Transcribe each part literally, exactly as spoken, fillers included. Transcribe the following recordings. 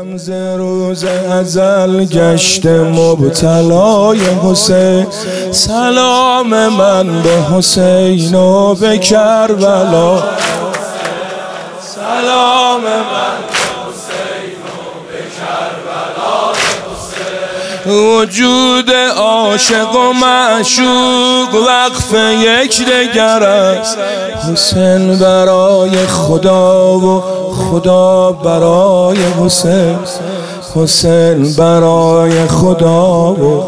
دلم ز روز ازل گشته مبتلای حسین. سلام من به حسین و به کربلا، سلام من به حسین و به کربلا. وجود عاشق و معشوق وقف یک دگر است. حسین برای خدا و خدا برای حسین. حسین برای خدا و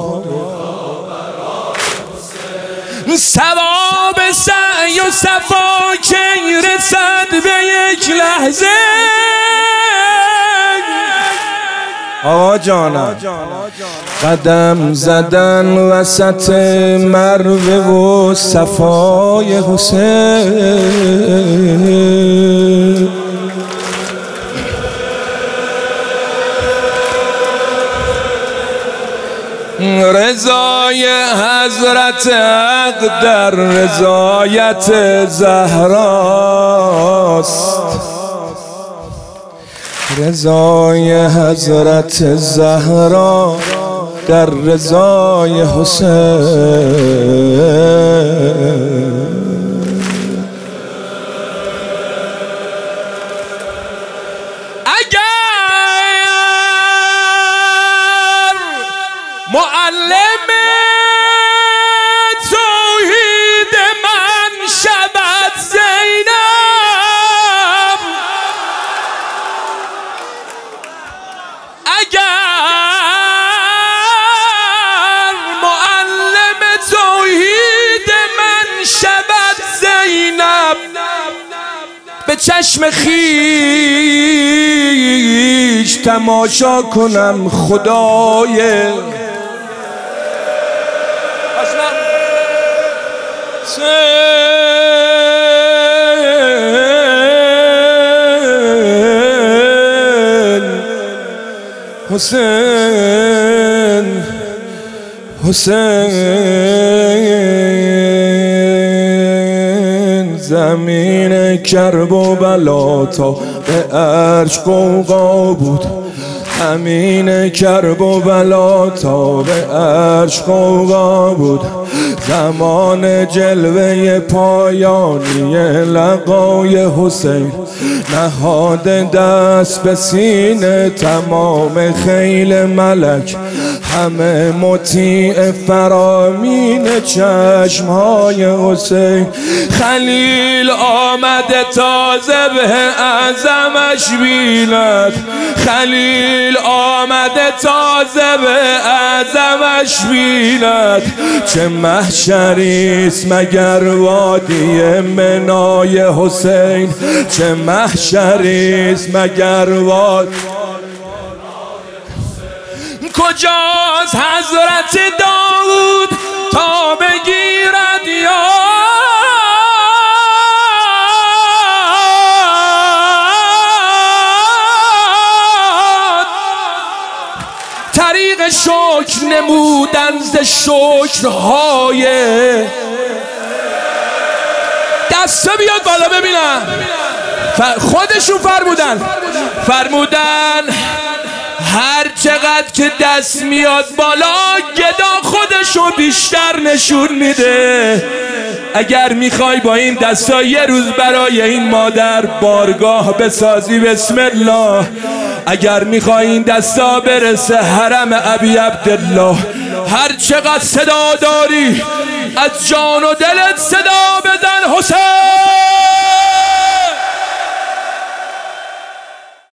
ثواب سعی و صفا کی رسد به یک لحظه. آقا جانم قدم زدن وسط مروه و صفای حسین. رضای حضرت حق در رضایت زهراست. رضای حضرت زهرا در رضای حسین. معلم توحید من شود زینب، اگر معلم توحید من شود زینب، به چشم خیش تماشا کنم خدای حسین. حسین زمین کرب و بلا تا به عرش غوغا بود. همین کرب و بلا تا به عرش غوغا بود. زمان جلوه پایانی لقای حسین، نهاد دست به سینه تمام خیل ملک، همه مطیع فرامین چشمهای حسین. خلیل آمده تا ذبح اعظمش بیند، خلیل آمده تا ذبح اعظمش بیند. چه محشریست مگر وادی منای حسین، چه محشریست مگر وادی. کجاست حضرت داود تا بگیرد یاد، طریق شکر نمودن ز شکرهای. دسته بیاد بالا ببینم. خودشون فرمودن فرمودن هر چقدر که دست میاد بالا گدا خودشو بیشتر نشون میده. اگر میخوای با این دستا یه روز برای این مادر بارگاه بسازی بسم الله، اگر میخوای این دستا برسه حرم ابی عبدالله، هر چقدر صدا داری از جان و دلت صدا بزن حسین.